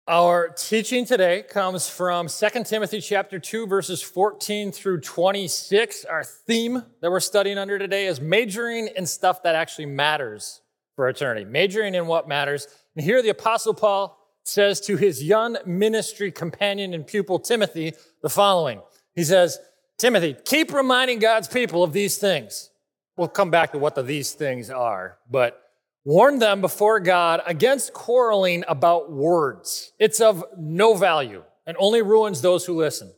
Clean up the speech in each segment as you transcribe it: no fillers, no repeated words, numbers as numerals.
Our teaching today comes from 2 Timothy chapter 2, verses 14 through 26. Our theme that we're studying under today is majoring in stuff that actually matters for eternity, majoring in what matters. And here the Apostle Paul says to his young ministry companion and pupil Timothy the following. He says, Timothy, keep reminding God's people of these things. We'll come back to what these things are, but warn them before God against quarreling about words. It's of no value and only ruins those who listen.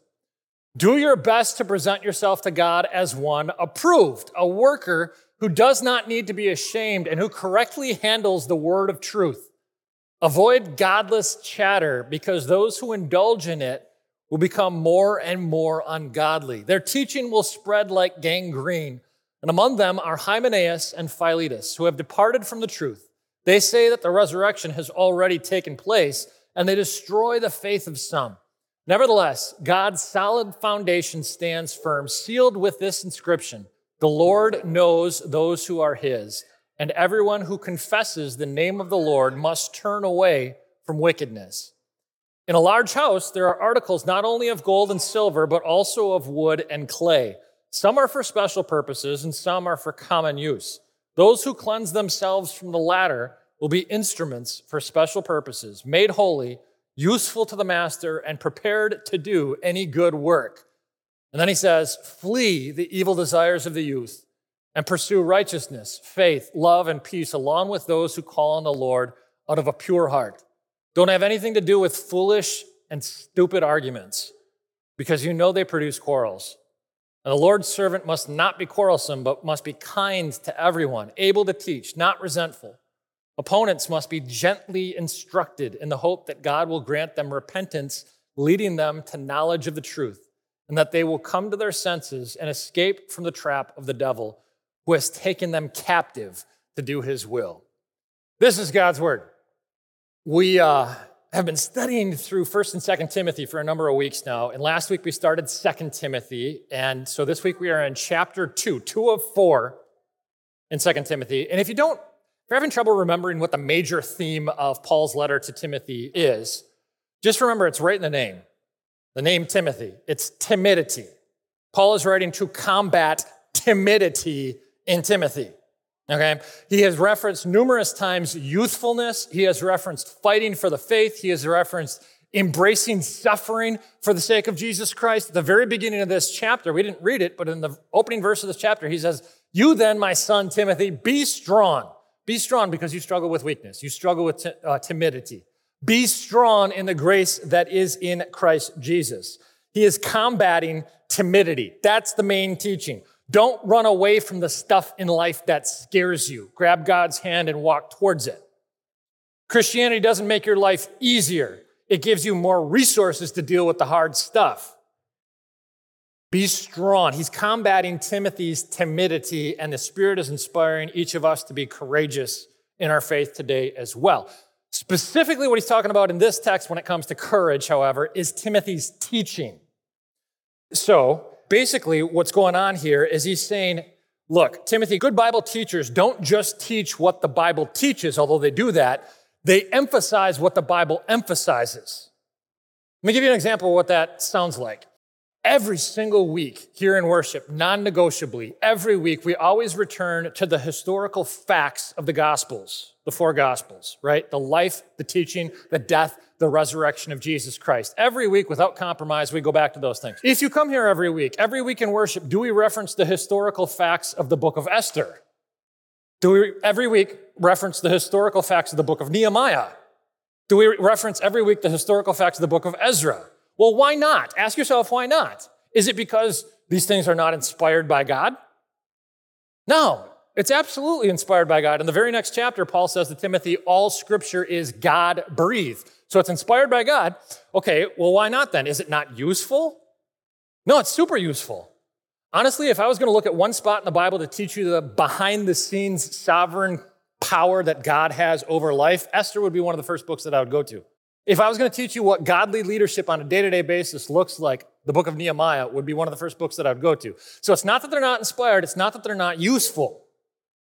Do your best to present yourself to God as one approved, a worker who does not need to be ashamed and who correctly handles the word of truth. Avoid godless chatter because those who indulge in it will become more and more ungodly. Their teaching will spread like gangrene. And among them are Hymenaeus and Philetus, who have departed from the truth. They say that the resurrection has already taken place, and they destroy the faith of some. Nevertheless, God's solid foundation stands firm, sealed with this inscription: the Lord knows those who are his, and everyone who confesses the name of the Lord must turn away from wickedness. In a large house, there are articles not only of gold and silver, but also of wood and clay. Some are for special purposes, and some are for common use. Those who cleanse themselves from the latter will be instruments for special purposes, made holy, useful to the master, and prepared to do any good work. And then he says, flee the evil desires of the youth and pursue righteousness, faith, love, and peace, along with those who call on the Lord out of a pure heart. Don't have anything to do with foolish and stupid arguments, because you know they produce quarrels. And the Lord's servant must not be quarrelsome, but must be kind to everyone, able to teach, not resentful. Opponents must be gently instructed in the hope that God will grant them repentance, leading them to knowledge of the truth, and that they will come to their senses and escape from the trap of the devil, who has taken them captive to do his will. This is God's word. We have been studying through 1 and 2 Timothy for a number of weeks now, and last week we started 2 Timothy, and so this week we are in chapter 2 of 4 in 2 Timothy. And if you're having trouble remembering what the major theme of Paul's letter to Timothy is, just remember it's right in the name Timothy. It's timidity. Paul is writing to combat timidity in Timothy. Okay, he has referenced numerous times youthfulness. He has referenced fighting for the faith. He has referenced embracing suffering for the sake of Jesus Christ. At the very beginning of this chapter, we didn't read it, but in the opening verse of this chapter, he says, you then, my son Timothy, be strong. Be strong because you struggle with weakness. You struggle with timidity. Be strong in the grace that is in Christ Jesus. He is combating timidity. That's the main teaching. Don't run away from the stuff in life that scares you. Grab God's hand and walk towards it. Christianity doesn't make your life easier. It gives you more resources to deal with the hard stuff. Be strong. He's combating Timothy's timidity, and the Spirit is inspiring each of us to be courageous in our faith today as well. Specifically, what he's talking about in this text when it comes to courage, however, is Timothy's teaching. So, basically, what's going on here is he's saying, look, Timothy, good Bible teachers don't just teach what the Bible teaches, although they do that. They emphasize what the Bible emphasizes. Let me give you an example of what that sounds like. Every single week here in worship, non-negotiably, every week we always return to the historical facts of the Gospels, the four Gospels, right? The life, the teaching, the death, the resurrection of Jesus Christ. Every week, without compromise, we go back to those things. If you come here every week in worship, do we reference the historical facts of the book of Esther? Do we every week reference the historical facts of the book of Nehemiah? Do we reference every week the historical facts of the book of Ezra? Well, why not? Ask yourself, why not? Is it because these things are not inspired by God? No, it's absolutely inspired by God. In the very next chapter, Paul says to Timothy, all scripture is God-breathed. So it's inspired by God. Okay, well, why not then? Is it not useful? No, it's super useful. Honestly, if I was going to look at one spot in the Bible to teach you the behind-the-scenes sovereign power that God has over life, Esther would be one of the first books that I would go to. If I was going to teach you what godly leadership on a day-to-day basis looks like, the book of Nehemiah would be one of the first books that I would go to. So it's not that they're not inspired. It's not that they're not useful.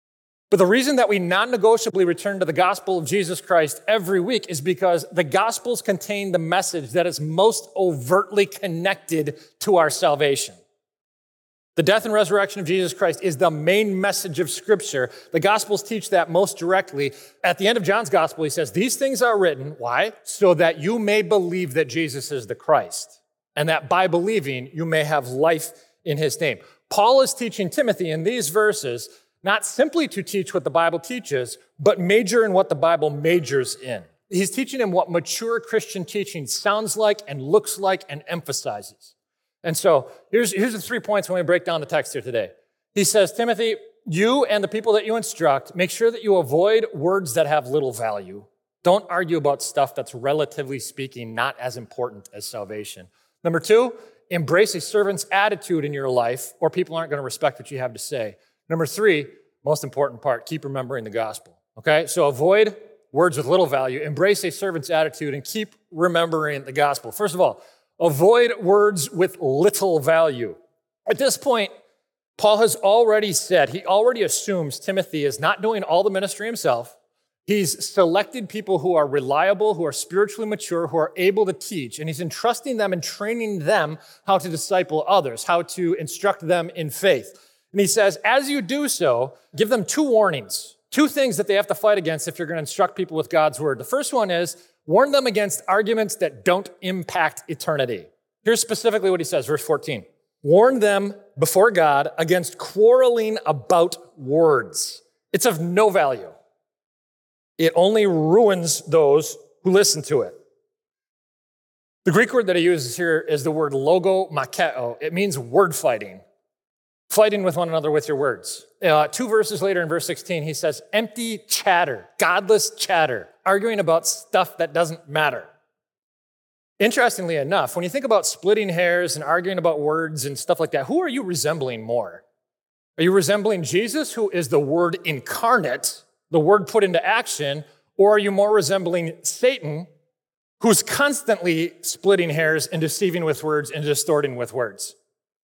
But the reason that we non-negotiably return to the gospel of Jesus Christ every week is because the gospels contain the message that is most overtly connected to our salvation. The death and resurrection of Jesus Christ is the main message of Scripture. The Gospels teach that most directly. At the end of John's Gospel, he says, these things are written, why? So that you may believe that Jesus is the Christ, and that by believing, you may have life in his name. Paul is teaching Timothy in these verses, not simply to teach what the Bible teaches, but major in what the Bible majors in. He's teaching him what mature Christian teaching sounds like and looks like and emphasizes. And so here's the 3 points when we break down the text here today. He says, Timothy, you and the people that you instruct, make sure that you avoid words that have little value. Don't argue about stuff that's relatively speaking not as important as salvation. Number 2, embrace a servant's attitude in your life or people aren't going to respect what you have to say. Number 3, most important part, keep remembering the gospel. Okay? So avoid words with little value, embrace a servant's attitude, and keep remembering the gospel. First of all, avoid words with little value. At this point, Paul has already said, he already assumes Timothy is not doing all the ministry himself. He's selected people who are reliable, who are spiritually mature, who are able to teach, and he's entrusting them and training them how to disciple others, how to instruct them in faith. And he says, as you do so, give them 2 warnings, 2 things that they have to fight against if you're going to instruct people with God's word. The first one is, warn them against arguments that don't impact eternity. Here's specifically what he says, verse 14. Warn them before God against quarreling about words. It's of no value. It only ruins those who listen to it. The Greek word that he uses here is the word logomakeo. It means word fighting. Fighting with one another with your words. 2 verses later in verse 16, he says, empty chatter, godless chatter, arguing about stuff that doesn't matter. Interestingly enough, when you think about splitting hairs and arguing about words and stuff like that, who are you resembling more? Are you resembling Jesus, who is the Word incarnate, the Word put into action, or are you more resembling Satan, who's constantly splitting hairs and deceiving with words and distorting with words?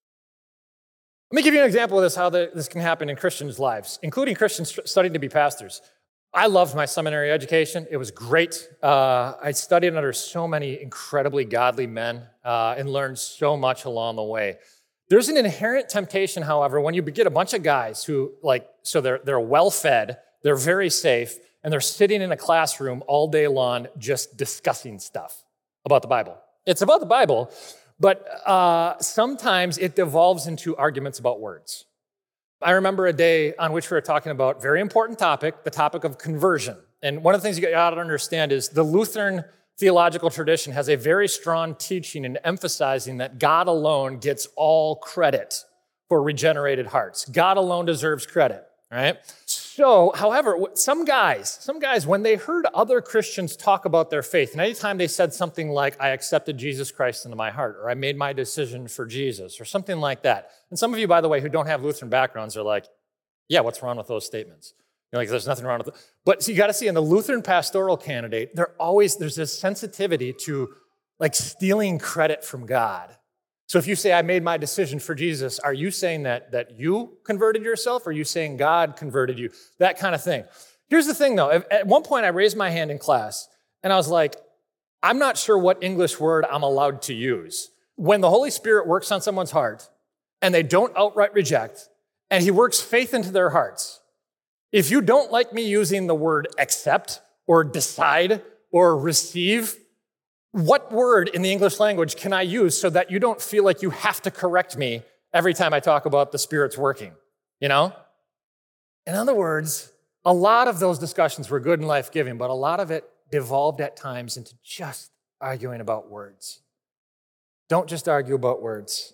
Let me give you an example of this, how this can happen in Christians' lives, including Christians studying to be pastors. I loved my seminary education. It was great. I studied under so many incredibly godly men and learned so much along the way. There's an inherent temptation, however, when you get a bunch of guys who, they're well-fed, they're very safe, and they're sitting in a classroom all day long just discussing stuff about the Bible. It's about the Bible, but sometimes it devolves into arguments about words. I remember a day on which we were talking about a very important topic, the topic of conversion. And one of the things you got to understand is the Lutheran theological tradition has a very strong teaching in emphasizing that God alone gets all credit for regenerated hearts. God alone deserves credit, right? So, however, some guys, when they heard other Christians talk about their faith, and anytime they said something like, I accepted Jesus Christ into my heart, or I made my decision for Jesus, or something like that. And some of you, by the way, who don't have Lutheran backgrounds are like, yeah, what's wrong with those statements? You're like, there's nothing wrong with it. But you got to see, in the Lutheran pastoral candidate, there's this sensitivity to like stealing credit from God. So if you say, I made my decision for Jesus, are you saying that you converted yourself, or are you saying God converted you? That kind of thing. Here's the thing, though. At one point, I raised my hand in class, and I was like, I'm not sure what English word I'm allowed to use. When the Holy Spirit works on someone's heart, and they don't outright reject, and he works faith into their hearts, if you don't like me using the word accept, or decide, or receive, what word in the English language can I use so that you don't feel like you have to correct me every time I talk about the Spirit's working, you know? In other words, a lot of those discussions were good and life-giving, but a lot of it devolved at times into just arguing about words. Don't just argue about words.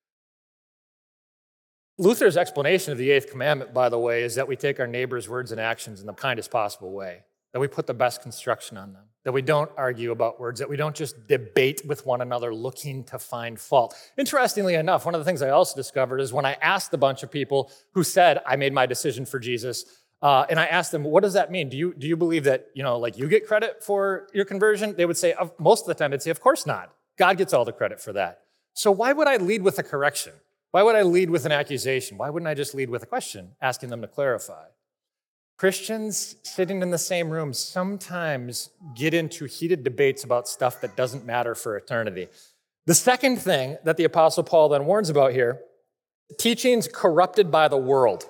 Luther's explanation of the eighth commandment, by the way, is that we take our neighbor's words and actions in the kindest possible way, that we put the best construction on them, that we don't argue about words, that we don't just debate with one another looking to find fault. Interestingly enough, one of the things I also discovered is when I asked a bunch of people who said, I made my decision for Jesus, and I asked them, what does that mean? Do you believe that, you get credit for your conversion? They would say, most of the time, they'd say, of course not. God gets all the credit for that. So why would I lead with a correction? Why would I lead with an accusation? Why wouldn't I just lead with a question, asking them to clarify? Christians sitting in the same room sometimes get into heated debates about stuff that doesn't matter for eternity. The second thing that the Apostle Paul then warns about here, teachings corrupted by the world.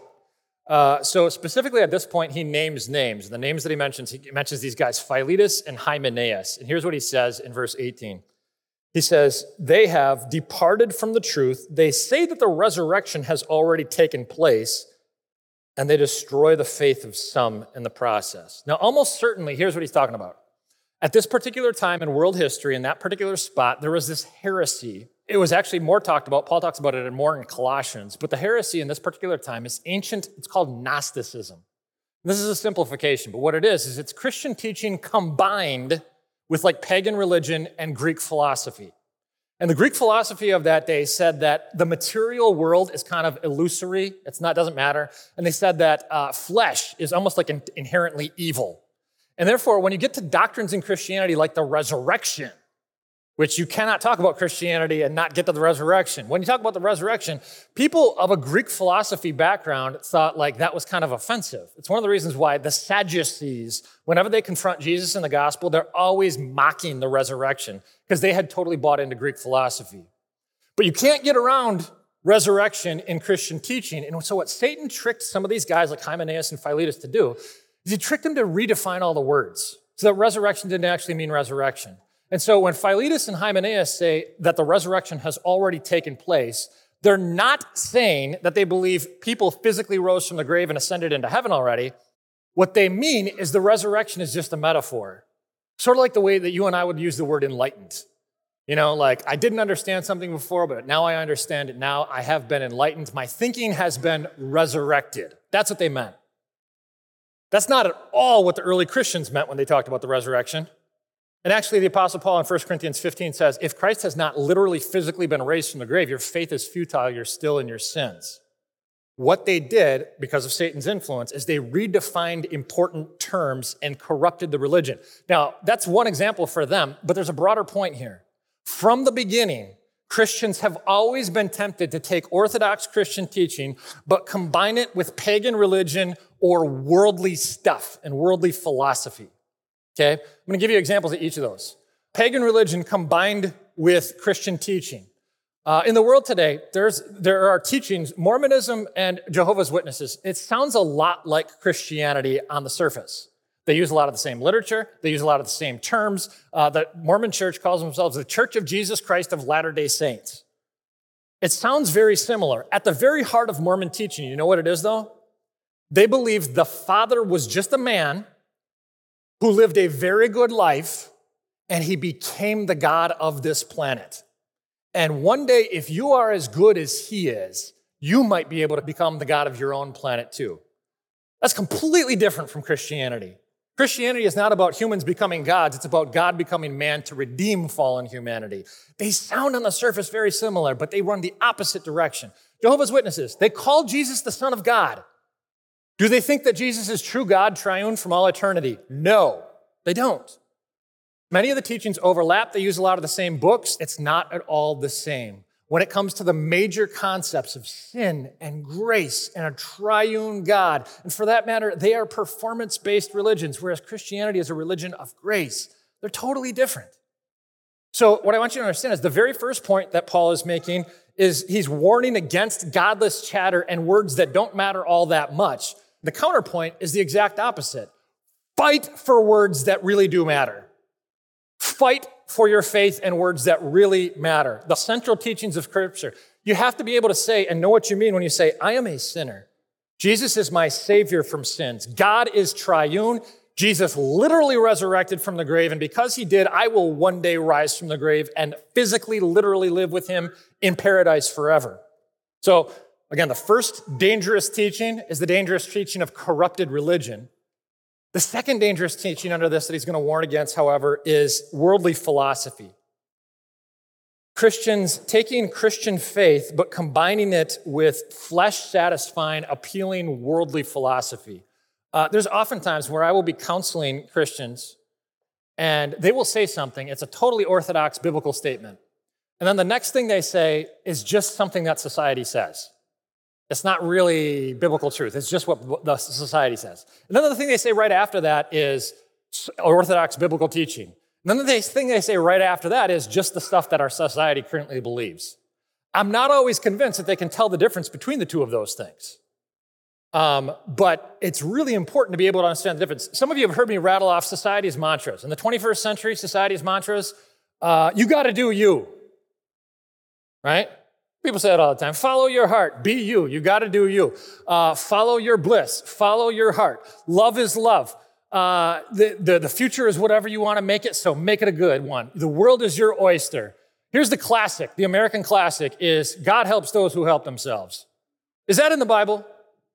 So specifically at this point, he names names. The names that he mentions these guys, Philetus and Hymenaeus. And here's what he says in verse 18. He says, they have departed from the truth. They say that the resurrection has already taken place, and they destroy the faith of some in the process. Now, almost certainly, here's what he's talking about. At this particular time in world history, in that particular spot, there was this heresy. It was actually more talked about. Paul talks about it more in Colossians. But the heresy in this particular time is ancient. It's called Gnosticism. This is a simplification, but what it is it's Christian teaching combined with like pagan religion and Greek philosophy. And the Greek philosophy of that day said that the material world is kind of illusory. Doesn't matter. And they said that flesh is almost like inherently evil. And therefore, when you get to doctrines in Christianity like the resurrection, which you cannot talk about Christianity and not get to the resurrection. When you talk about the resurrection, people of a Greek philosophy background thought like that was kind of offensive. It's one of the reasons why the Sadducees, whenever they confront Jesus in the gospel, they're always mocking the resurrection because they had totally bought into Greek philosophy. But you can't get around resurrection in Christian teaching. And so what Satan tricked some of these guys like Hymenaeus and Philetus to do is he tricked them to redefine all the words so that resurrection didn't actually mean resurrection. And so when Philetus and Hymenaeus say that the resurrection has already taken place, they're not saying that they believe people physically rose from the grave and ascended into heaven already. What they mean is the resurrection is just a metaphor. Sort of like the way that you and I would use the word enlightened. You know, like I didn't understand something before, but now I understand it. Now I have been enlightened. My thinking has been resurrected. That's what they meant. That's not at all what the early Christians meant when they talked about the resurrection. And actually, the Apostle Paul in 1 Corinthians 15 says, if Christ has not literally physically been raised from the grave, your faith is futile, you're still in your sins. What they did, because of Satan's influence, is they redefined important terms and corrupted the religion. Now, that's one example for them, but there's a broader point here. From the beginning, Christians have always been tempted to take Orthodox Christian teaching, but combine it with pagan religion or worldly stuff and worldly philosophy. Okay, I'm going to give you examples of each of those. Pagan religion combined with Christian teaching. In the world today, there are teachings, Mormonism and Jehovah's Witnesses. It sounds a lot like Christianity on the surface. They use a lot of the same literature. They use a lot of the same terms. The Mormon church calls themselves the Church of Jesus Christ of Latter-day Saints. It sounds very similar. At the very heart of Mormon teaching, you know what it is though? They believe the Father was just a man who lived a very good life, and he became the God of this planet. And one day, if you are as good as he is, you might be able to become the God of your own planet too. That's completely different from Christianity. Christianity is not about humans becoming gods. It's about God becoming man to redeem fallen humanity. They sound on the surface very similar, but they run the opposite direction. Jehovah's Witnesses, they call Jesus the Son of God. Do they think that Jesus is true God, triune from all eternity? No, they don't. Many of the teachings overlap. They use a lot of the same books. It's not at all the same. When it comes to the major concepts of sin and grace and a triune God, and for that matter, they are performance-based religions, whereas Christianity is a religion of grace. They're totally different. So what I want you to understand is the very first point that Paul is making is he's warning against godless chatter and words that don't matter all that much. The counterpoint is the exact opposite. Fight for words that really do matter. Fight for your faith and words that really matter. The central teachings of Scripture. You have to be able to say and know what you mean when you say, I am a sinner. Jesus is my Savior from sins. God is triune. Jesus literally resurrected from the grave, and because he did, I will one day rise from the grave and physically, literally live with him in paradise forever. So, again, the first dangerous teaching is the dangerous teaching of corrupted religion. The second dangerous teaching under this that he's going to warn against, however, is worldly philosophy. Christians taking Christian faith, but combining it with flesh-satisfying, appealing worldly philosophy. There's oftentimes where I will be counseling Christians, and they will say something. It's a totally orthodox biblical statement. And then the next thing they say is just something that society says. It's not really biblical truth. It's just what the society says. Another thing they say right after that is orthodox biblical teaching. Another thing they say right after that is just the stuff that our society currently believes. I'm not always convinced that they can tell the difference between the two of those things. But it's really important to be able to understand the difference. Some of you have heard me rattle off society's mantras. In the 21st century, society's mantras, you got to do you, right? People say it all the time. Follow your heart. Be you. You got to do you. Follow your bliss. Follow your heart. Love is love. The future is whatever you want to make it, so make it a good one. The world is your oyster. Here's the classic. The American classic is God helps those who help themselves. Is that in the Bible?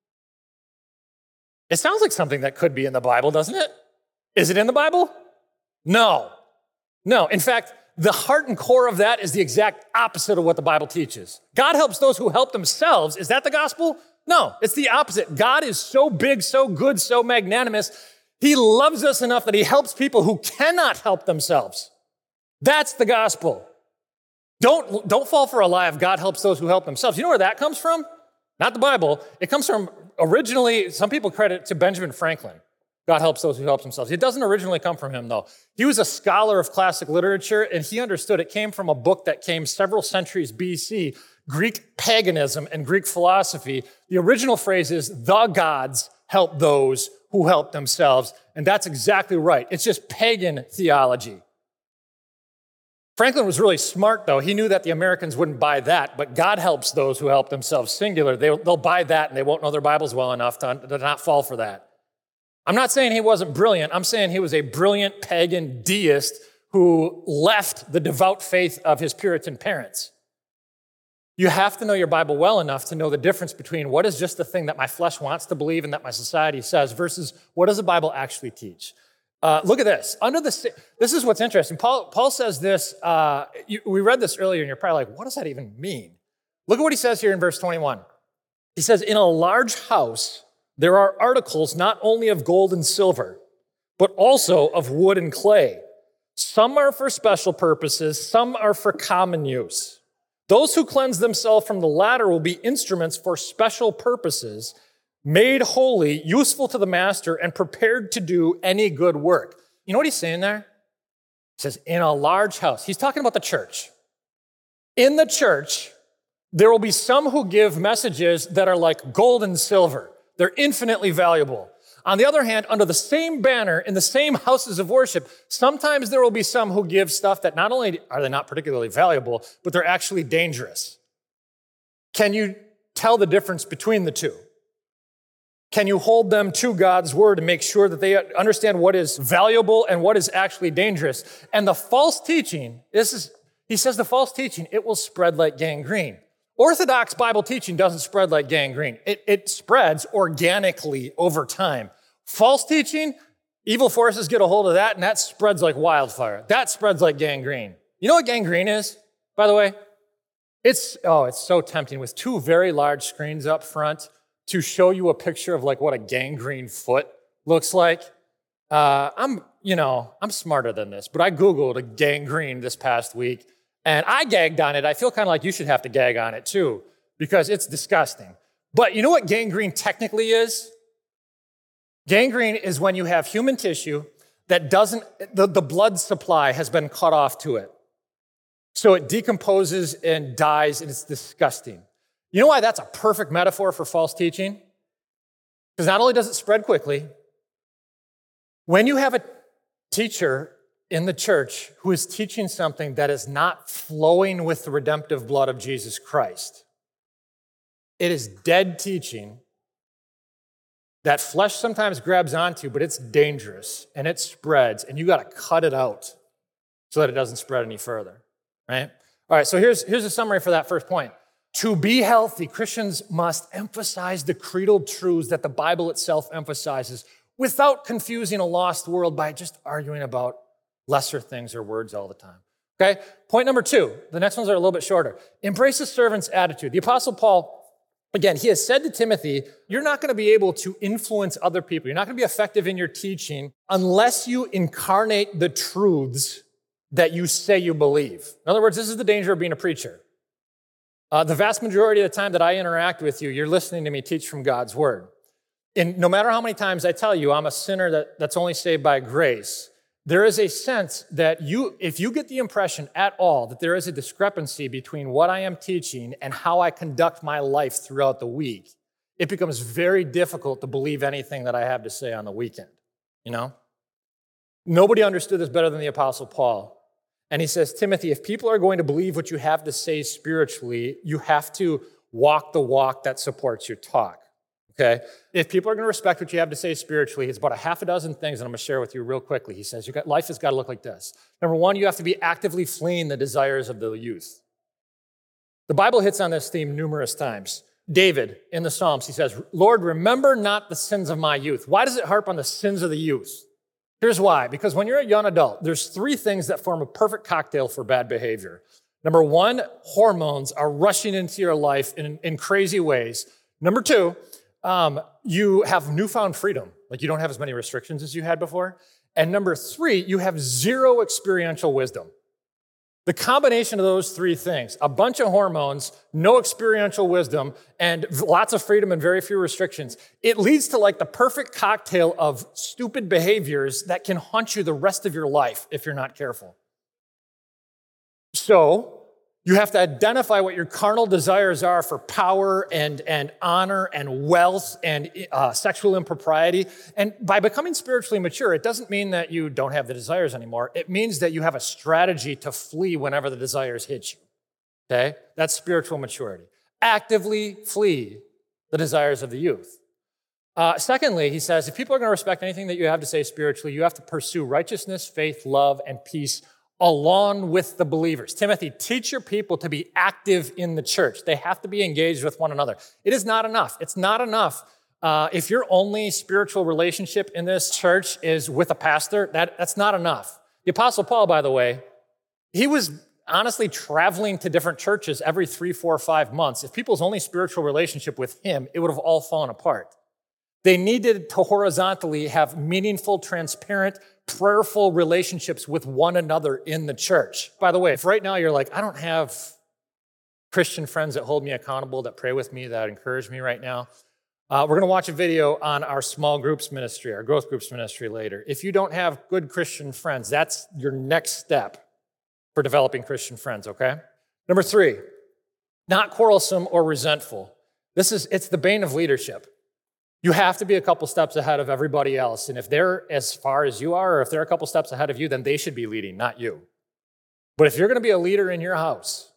It sounds like something that could be in the Bible, doesn't it? Is it in the Bible? No. No. In fact, the heart and core of that is the exact opposite of what the Bible teaches. God helps those who help themselves. Is that the gospel? No, it's the opposite. God is so big, so good, so magnanimous. He loves us enough that he helps people who cannot help themselves. That's the gospel. Don't fall for a lie of God helps those who help themselves. You know where that comes from? Not the Bible. It comes from originally, some people credit to Benjamin Franklin. God helps those who help themselves. It doesn't originally come from him, though. He was a scholar of classic literature, and he understood it came from a book that came several centuries BC, Greek paganism and Greek philosophy. The original phrase is, the gods help those who help themselves. And that's exactly right. It's just pagan theology. Franklin was really smart, though. He knew that the Americans wouldn't buy that, but God helps those who help themselves, singular. They'll buy that, and they won't know their Bibles well enough to not fall for that. I'm not saying he wasn't brilliant. I'm saying he was a brilliant pagan deist who left the devout faith of his Puritan parents. You have to know your Bible well enough to know the difference between what is just the thing that my flesh wants to believe and that my society says versus what does the Bible actually teach. Look at this. This is what's interesting. Paul says this. We read this earlier, and you're probably like, what does that even mean? Look at what he says here in verse 21. He says, in a large house, there are articles not only of gold and silver, but also of wood and clay. Some are for special purposes, some are for common use. Those who cleanse themselves from the latter will be instruments for special purposes, made holy, useful to the master, and prepared to do any good work. You know what he's saying there? He says, in a large house. He's talking about the church. In the church, there will be some who give messages that are like gold and silver. They're infinitely valuable. On the other hand, under the same banner, in the same houses of worship, sometimes there will be some who give stuff that not only are they not particularly valuable, but they're actually dangerous. Can you tell the difference between the two? Can you hold them to God's word and make sure that they understand what is valuable and what is actually dangerous? And the false teaching, he says the false teaching, it will spread like gangrene. Orthodox Bible teaching doesn't spread like gangrene. It spreads organically over time. False teaching, evil forces get a hold of that, and that spreads like wildfire. That spreads like gangrene. You know what gangrene is, by the way? It's so tempting with two very large screens up front to show you a picture of like what a gangrene foot looks like. I'm smarter than this, but I Googled a gangrene this past week, and I gagged on it. I feel kind of like you should have to gag on it too, because it's disgusting. But you know what gangrene technically is? Gangrene is when you have human tissue that the blood supply has been cut off to it. So it decomposes and dies, and it's disgusting. You know why that's a perfect metaphor for false teaching? Because not only does it spread quickly, when you have a teacher in the church who is teaching something that is not flowing with the redemptive blood of Jesus Christ, it is dead teaching that flesh sometimes grabs onto, but it's dangerous and it spreads, and you got to cut it out so that it doesn't spread any further, right? All right, so here's a summary for that first point. To be healthy, Christians must emphasize the creedal truths that the Bible itself emphasizes without confusing a lost world by just arguing about lesser things or words all the time. Okay? Point number 2. The next ones are a little bit shorter. Embrace a servant's attitude. The Apostle Paul, again, he has said to Timothy, you're not going to be able to influence other people. You're not going to be effective in your teaching unless you incarnate the truths that you say you believe. In other words, this is the danger of being a preacher. The vast majority of the time that I interact with you, you're listening to me teach from God's word. And no matter how many times I tell you I'm a sinner that's only saved by grace, there is a sense that if you get the impression at all that there is a discrepancy between what I am teaching and how I conduct my life throughout the week, it becomes very difficult to believe anything that I have to say on the weekend, you know? Nobody understood this better than the Apostle Paul. And he says, Timothy, if people are going to believe what you have to say spiritually, you have to walk the walk that supports your talk. Okay? If people are going to respect what you have to say spiritually, it's about a half a dozen things, and I'm going to share with you real quickly. He says, life has got to look like this. Number one, you have to be actively fleeing the desires of the youth. The Bible hits on this theme numerous times. David, in the Psalms, he says, Lord, remember not the sins of my youth. Why does it harp on the sins of the youth? Here's why. Because when you're a young adult, there's three things that form a perfect cocktail for bad behavior. Number one, hormones are rushing into your life in crazy ways. Number two, you have newfound freedom. Like you don't have as many restrictions as you had before. And number three, you have zero experiential wisdom. The combination of those three things, a bunch of hormones, no experiential wisdom, and lots of freedom and very few restrictions, it leads to like the perfect cocktail of stupid behaviors that can haunt you the rest of your life if you're not careful. So, you have to identify what your carnal desires are for power and honor and wealth and sexual impropriety. And by becoming spiritually mature, it doesn't mean that you don't have the desires anymore. It means that you have a strategy to flee whenever the desires hit you. Okay? That's spiritual maturity. Actively flee the desires of the youth. Secondly, he says, if people are going to respect anything that you have to say spiritually, you have to pursue righteousness, faith, love, and peace along with the believers. Timothy, teach your people to be active in the church. They have to be engaged with one another. It is not enough. It's not enough. If your only spiritual relationship in this church is with a pastor, that's not enough. The Apostle Paul, by the way, he was honestly traveling to different churches every 3, 4, 5 months. If people's only spiritual relationship with him, it would have all fallen apart. They needed to horizontally have meaningful, transparent, prayerful relationships with one another in the church. By the way, if right now you're like, I don't have Christian friends that hold me accountable, that pray with me, that encourage me right now, we're going to watch a video on our small groups ministry, our growth groups ministry later. If you don't have good Christian friends, that's your next step for developing Christian friends, okay? Number 3, not quarrelsome or resentful. It's the bane of leadership. You have to be a couple steps ahead of everybody else. And if they're as far as you are, or if they're a couple steps ahead of you, then they should be leading, not you. But if you're going to be a leader in your house,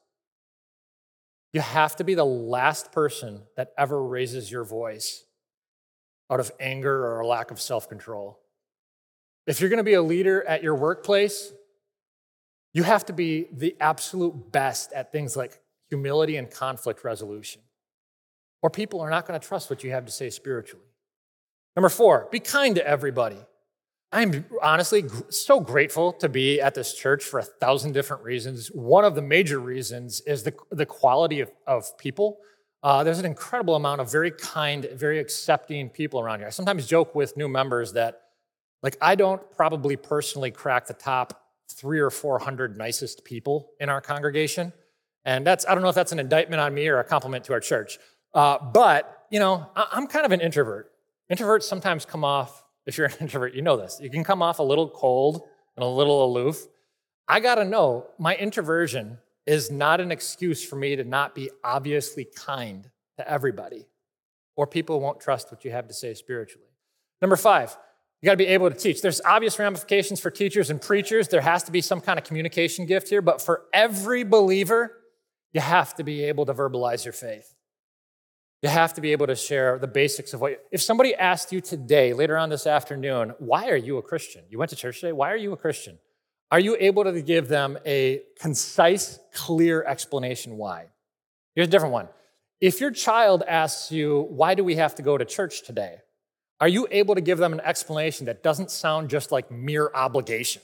you have to be the last person that ever raises your voice out of anger or a lack of self-control. If you're going to be a leader at your workplace, you have to be the absolute best at things like humility and conflict resolution. Or people are not going to trust what you have to say spiritually. Number 4, be kind to everybody. I'm honestly so grateful to be at this church for 1,000 different reasons. One of the major reasons is the quality of people. There's an incredible amount of very kind, very accepting people around here. I sometimes joke with new members that, I don't probably personally crack the top 300 or 400 nicest people in our congregation. And I don't know if that's an indictment on me or a compliment to our church. But I'm kind of an introvert. Introverts sometimes come off, if you're an introvert, you know this. You can come off a little cold and a little aloof. I got to know my introversion is not an excuse for me to not be obviously kind to everybody, or people won't trust what you have to say spiritually. Number 5, you got to be able to teach. There's obvious ramifications for teachers and preachers. There has to be some kind of communication gift here, but for every believer, you have to be able to verbalize your faith. You have to be able to share the basics of if somebody asked you today, later on this afternoon, why are you a Christian? You went to church today, why are you a Christian? Are you able to give them a concise, clear explanation why? Here's a different one. If your child asks you, why do we have to go to church today? Are you able to give them an explanation that doesn't sound just like mere obligation?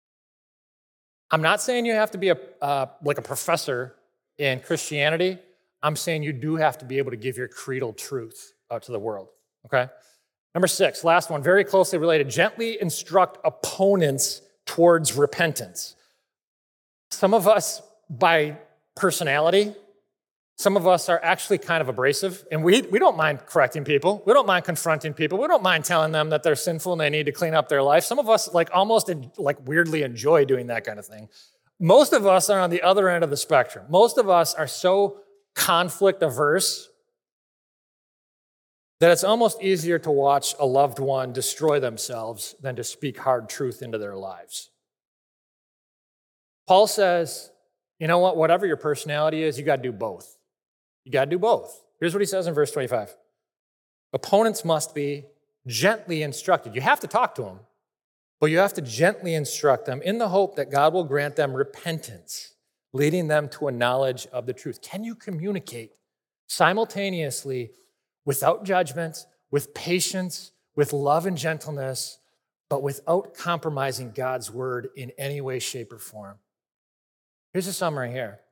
I'm not saying you have to be a professor in Christianity. I'm saying you do have to be able to give your creedal truth out to the world, okay? Number 6, last one, very closely related. Gently instruct opponents towards repentance. Some of us, by personality, Some of us are actually kind of abrasive, and we don't mind correcting people. We don't mind confronting people. We don't mind telling them that they're sinful and they need to clean up their life. Some of us almost weirdly enjoy doing that kind of thing. Most of us are on the other end of the spectrum. Most of us are so conflict averse that it's almost easier to watch a loved one destroy themselves than to speak hard truth into their lives. Paul says, you know what? Whatever your personality is, you got to do both. You got to do both. Here's what he says in verse 25. Opponents must be gently instructed. You have to talk to them, but you have to gently instruct them in the hope that God will grant them repentance, leading them to a knowledge of the truth. Can you communicate simultaneously without judgment, with patience, with love and gentleness, but without compromising God's word in any way, shape, or form? Here's a summary here.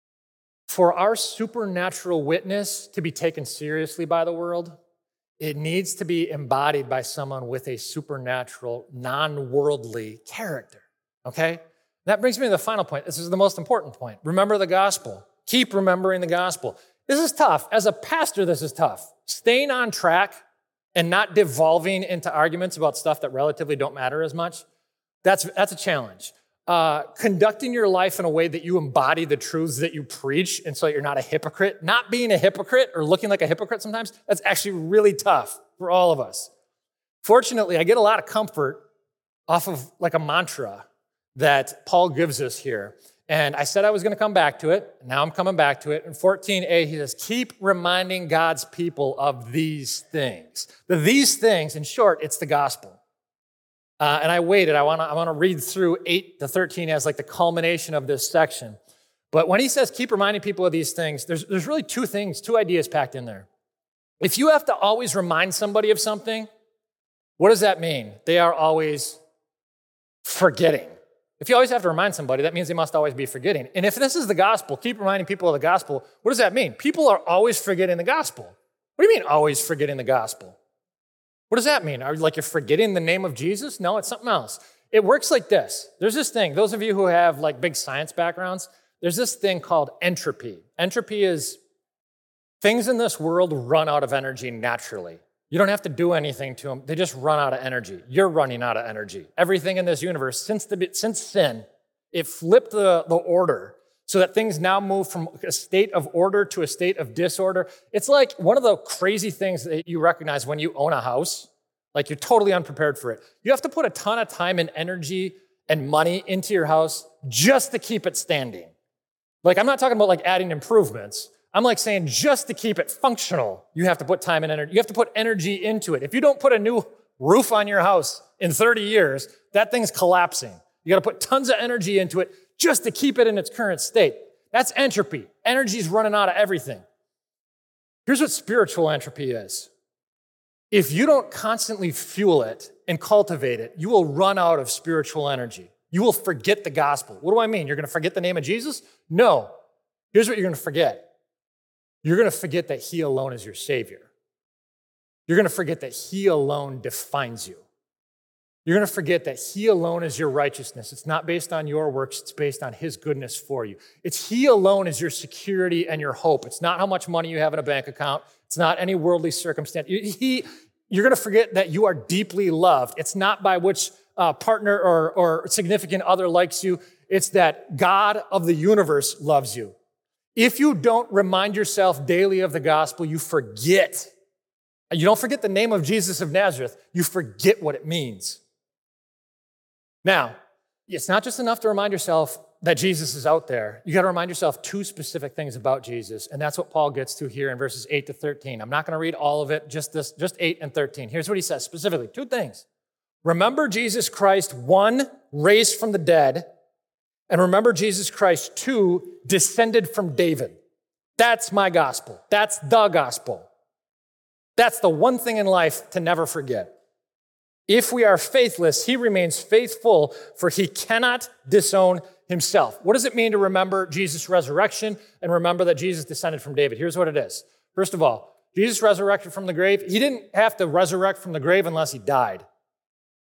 For our supernatural witness to be taken seriously by the world, it needs to be embodied by someone with a supernatural, non-worldly character, okay? That brings me to the final point. This is the most important point. Remember the gospel. Keep remembering the gospel. This is tough. As a pastor, this is tough. Staying on track and not devolving into arguments about stuff that relatively don't matter as much, that's a challenge. Conducting your life in a way that you embody the truths that you preach, and so you're not a hypocrite. Not being a hypocrite or looking like a hypocrite sometimes, that's actually really tough for all of us. Fortunately, I get a lot of comfort off of like a mantra that Paul gives us here. And I said I was going to come back to it. Now I'm coming back to it. In 14a, he says, keep reminding God's people of these things. These things, in short, it's the gospel. And I waited. I want to read through 8 to 13 as like the culmination of this section. But when he says keep reminding people of these things, there's really two ideas packed in there. If you have to always remind somebody of something, what does that mean? They are always forgetting. If you always have to remind somebody, that means they must always be forgetting. And if this is the gospel, keep reminding people of the gospel, what does that mean? People are always forgetting the gospel. What do you mean always forgetting the gospel? What does that mean? Are you like you're forgetting the name of Jesus? No, it's something else. It works like this. There's this thing, those of you who have like big science backgrounds, there's this thing called entropy. Entropy is things in this world run out of energy naturally. You don't have to do anything to them. They just run out of energy. You're running out of energy. Everything in this universe, since sin, it flipped the order so that things now move from a state of order to a state of disorder. It's like one of the crazy things that you recognize when you own a house, like you're totally unprepared for it. You have to put a ton of time and energy and money into your house just to keep it standing. Like I'm not talking about like adding improvements. I'm like saying just to keep it functional, you have to put time and energy. You have to put energy into it. If you don't put a new roof on your house in 30 years, that thing's collapsing. You got to put tons of energy into it just to keep it in its current state. That's entropy. Energy's running out of everything. Here's what spiritual entropy is. If you don't constantly fuel it and cultivate it, you will run out of spiritual energy. You will forget the gospel. What do I mean? You're going to forget the name of Jesus? No. Here's what you're going to forget. You're going to forget that he alone is your Savior. You're going to forget that he alone defines you. You're going to forget that he alone is your righteousness. It's not based on your works. It's based on his goodness for you. It's he alone is your security and your hope. It's not how much money you have in a bank account. It's not any worldly circumstance. You're going to forget that you are deeply loved. It's not by which partner or significant other likes you. It's that God of the universe loves you. If you don't remind yourself daily of the gospel, you forget. You don't forget the name of Jesus of Nazareth. You forget what it means. Now, it's not just enough to remind yourself that Jesus is out there. You got to remind yourself two specific things about Jesus, and that's what Paul gets to here in verses 8 to 13. I'm not going to read all of it, just 8 and 13. Here's what he says specifically, two things. Remember Jesus Christ, 1, raised from the dead, and remember Jesus Christ, 2, descended from David. That's my gospel. That's the gospel. That's the one thing in life to never forget. If we are faithless, he remains faithful, for he cannot disown himself. What does it mean to remember Jesus' resurrection and remember that Jesus descended from David? Here's what it is. First of all, Jesus resurrected from the grave. He didn't have to resurrect from the grave unless he died.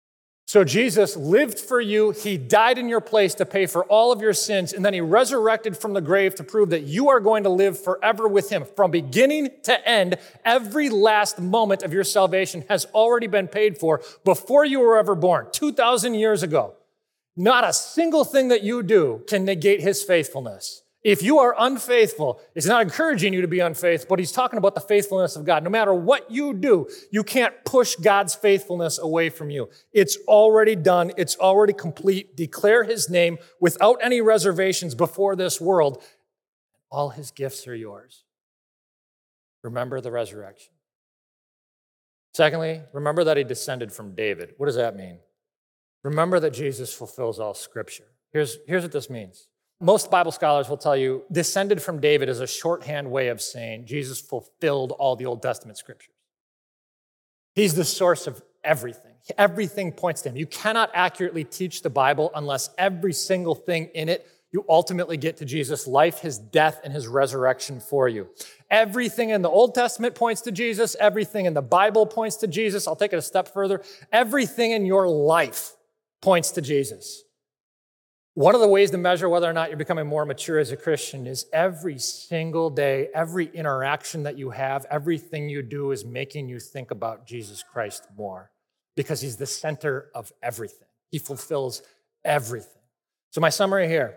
So Jesus lived for you, he died in your place to pay for all of your sins, and then he resurrected from the grave to prove that you are going to live forever with him. From beginning to end, every last moment of your salvation has already been paid for before you were ever born, 2,000 years ago. Not a single thing that you do can negate his faithfulness. If you are unfaithful, it's not encouraging you to be unfaithful, but he's talking about the faithfulness of God. No matter what you do, you can't push God's faithfulness away from you. It's already done. It's already complete. Declare his name without any reservations before this world. All his gifts are yours. Remember the resurrection. Secondly, remember that he descended from David. What does that mean? Remember that Jesus fulfills all Scripture. Here's what this means. Most Bible scholars will tell you descended from David is a shorthand way of saying Jesus fulfilled all the Old Testament scriptures. He's the source of everything. Everything points to him. You cannot accurately teach the Bible unless every single thing in it, you ultimately get to Jesus' life, his death, and his resurrection for you. Everything in the Old Testament points to Jesus. Everything in the Bible points to Jesus. I'll take it a step further. Everything in your life points to Jesus. One of the ways to measure whether or not you're becoming more mature as a Christian is every single day, every interaction that you have, everything you do is making you think about Jesus Christ more because he's the center of everything. He fulfills everything. So my summary here,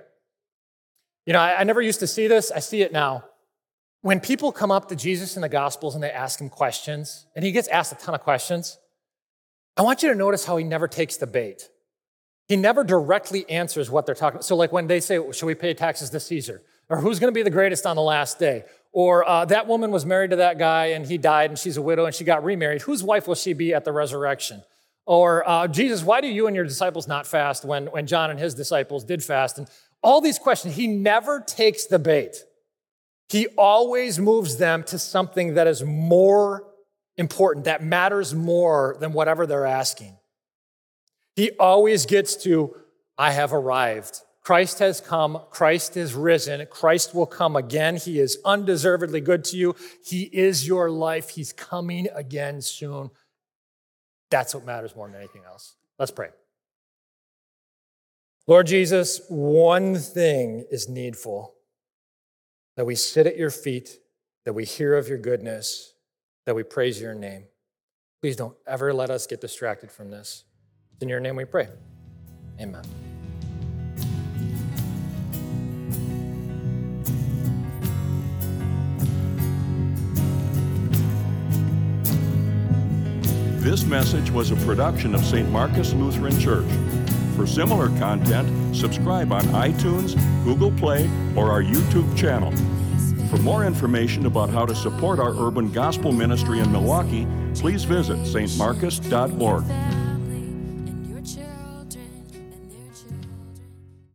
I never used to see this. I see it now. When people come up to Jesus in the Gospels and they ask him questions, and he gets asked a ton of questions, I want you to notice how he never takes the bait. He never directly answers what they're talking about. So like when they say, should we pay taxes to Caesar? Or who's going to be the greatest on the last day? Or that woman was married to that guy and he died and she's a widow and she got remarried. Whose wife will she be at the resurrection? Or Jesus, why do you and your disciples not fast when John and his disciples did fast? And all these questions, he never takes the bait. He always moves them to something that is more important, that matters more than whatever they're asking. He always gets to, I have arrived. Christ has come. Christ is risen. Christ will come again. He is undeservedly good to you. He is your life. He's coming again soon. That's what matters more than anything else. Let's pray. Lord Jesus, one thing is needful, that we sit at your feet, that we hear of your goodness, that we praise your name. Please don't ever let us get distracted from this. In your name we pray. Amen. This message was a production of St. Marcus Lutheran Church. For similar content, subscribe on iTunes, Google Play, or our YouTube channel. For more information about how to support our urban gospel ministry in Milwaukee, please visit stmarcus.org.